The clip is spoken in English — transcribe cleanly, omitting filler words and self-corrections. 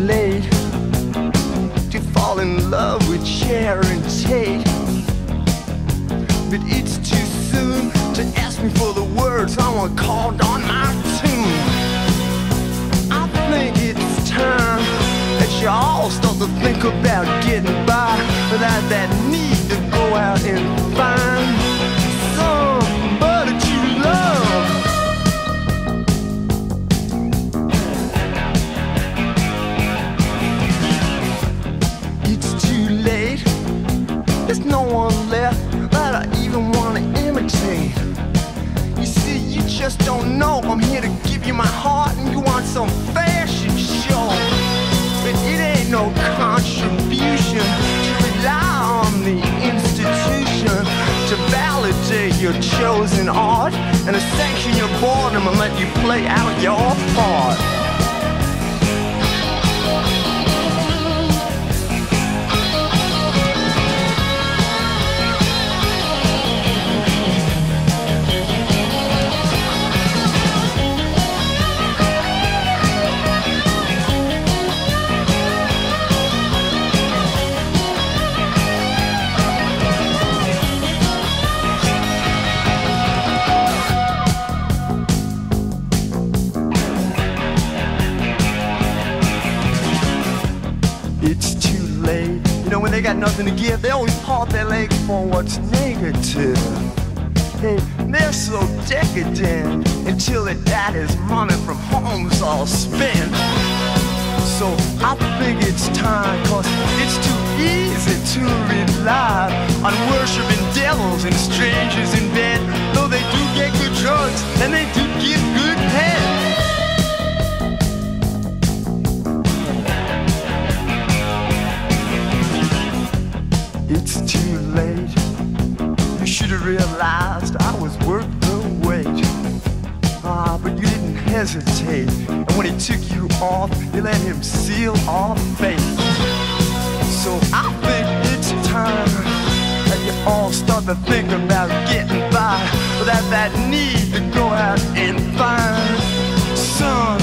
late to fall in love with Sharon Tate, but it's too soon to ask me for the words I want called on my tune. I think it's time that you all start to think about getting by without that need to go out and find somebody to love. It's too late, there's no one left that I even want to imitate. You see, you just don't know I'm here to give you my heart and you want some fashion show. But it ain't no contribution to rely on the institution to validate your chosen art and to sanction your boredom and let you play out your part. It's too late. You know, when they got nothing to give, they always paw their leg for what's negative. Hey, they're so decadent until their daddy's money from home's all spent. So I think it's time, cause it's too easy to rely on worshiping devils and strangers in bed. Though they do get good drugs and they do get good head. It's too late. You should have realized I was worth the wait. But you didn't hesitate. And when he took you off, you let him seal our fate. So I think it's time that you all start to think about getting by without that need to go out and find some